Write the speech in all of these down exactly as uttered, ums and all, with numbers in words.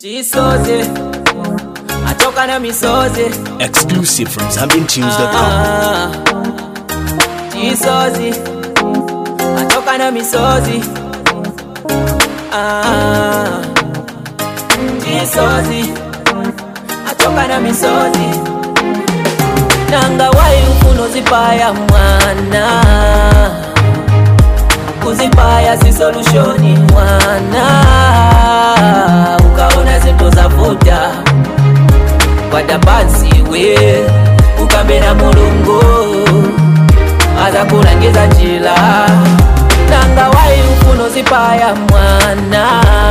Tisoze, atoka na misoze. Exclusive from Zambian Tunes dot com. Ah, Tisoze, atoka na misoze. Ah, Tisoze, atoka na misoze. Nanga wai ufuno zipaya mwana, kuzipaya si solutioni mwana. Ukaona zetu zafuta wadabansi we, ukambe na mulungu aza kulangiza njila. Nanga wai ufuno zipaya mwana,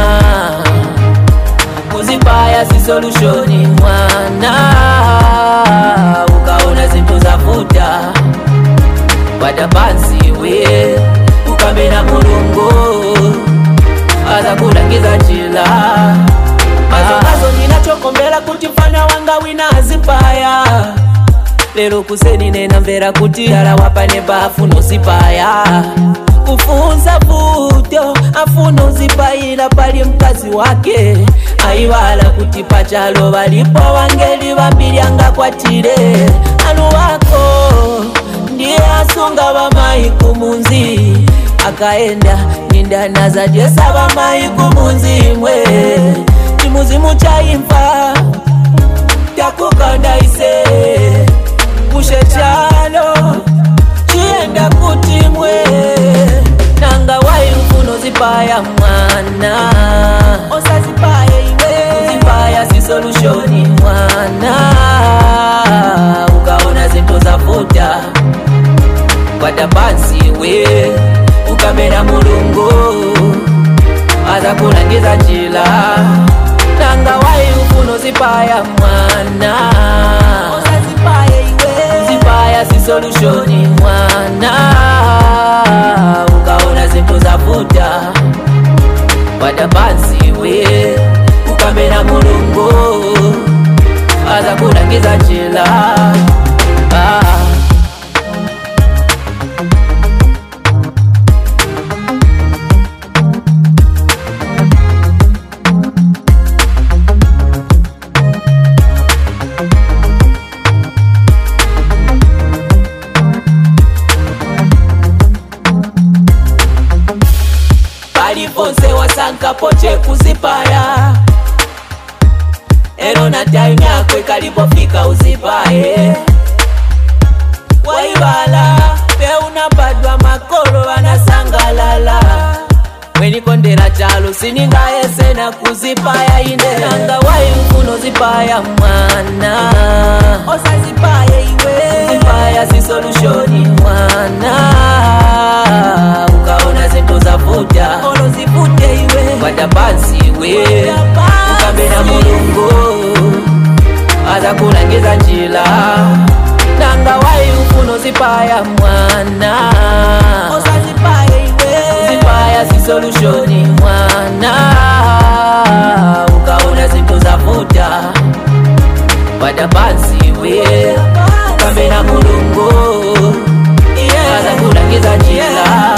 kuzipaya si solutioni mwana. Ukaona zetu zafuta wadabansi we, ukambe na mulungu aza kulangiza njila. Mazo mazo ninachokombela kuti mfana wanga wina azipaya. Lero kuseni nena mvera kuti ala wapane bafuno zipaya. Kufunza vuto afuno zipayila pali mkazi wake. Aiwala kuti pachalo walipo wangeli wambilianga kwa tire. Anu wako ndiye asunga wa maiku munzi. Akaenda ninda naza jesa wa maiku munzi mwe. Chimuzimu cha imfa takukanda ise. Kushe chalo chienda kutimwe. Nanga wai ufuno zipaya mwana, osa zipaya iwe. Zipaya si solutioni mwana. Ukaona zetu zafuta wadabansi we, ukambe na mulungu aza kulangiza njila. Nanga wai ufuno zipaya mwana, osa zipaya iwe. Zipaya si solutioni mwana. Ukaona zetu zafuta wadabansi we, ukambe na mulungu aza kulangiza njila. Ah. Paliponse wasanka poche kuzipaya. Ero na time yako ikalipofika uzipaye. Waibala pe unabadwa makolo wanasangalala. Weni kondera chalo sininga ese na kuzipaya ine. Nanga wai ufuno zipaya mwana, osa zipaya iwe. Zipaya si solutioni mwana. Ukaona zetu zafuta olo zifute iwe. Wadabansi we, ukambe na mulungu aza kulangiza njila. Nanga wai ufuno zipaya mwana, osa zipaya iwe. Zipaya si solutioni mwana. Ukaona zetu zafuta wadabansi we, ukambe na mulungu aza kulangiza njila.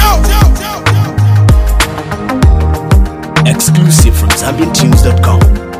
Exclusive from Zambian Tunes dot com.